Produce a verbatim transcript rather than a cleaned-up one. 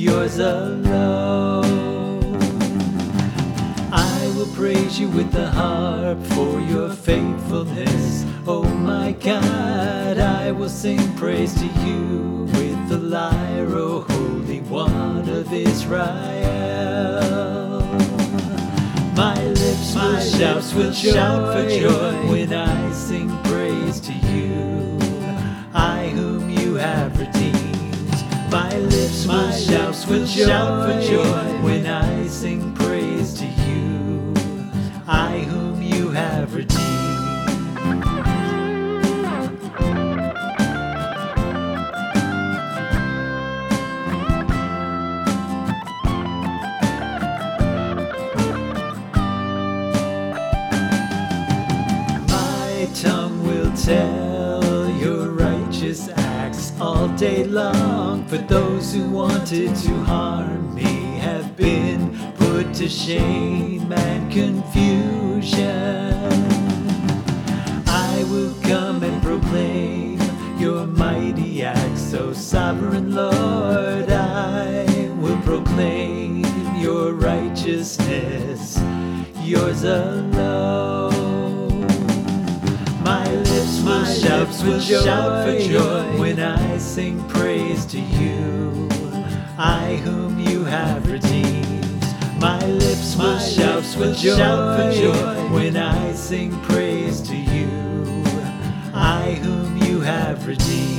yours alone. I will praise you with the harp for your faithfulness. Oh my God, I will sing praise to you with the lyre, O Holy One of Israel. My lips My will shout, lips will will shout shout for for joy joy when I sing praise to you, I whom you have redeemed. My lips My will shout, lips will will shout shout for for joy joy when I sing praise to you, I whom you have redeemed. My tongue will tell your righteous acts all day long, for those who wanted to harm me have been put to shame and confusion. I will come and proclaim your mighty acts, O sovereign Lord. I will proclaim your righteousness, yours alone. My lips will My shout, lips will will shout shout for for joy joy when I sing praise to you, I whom you have redeemed. My lips will My shout, lips will will shout for joy joy when I sing praise to you, I whom you have redeemed.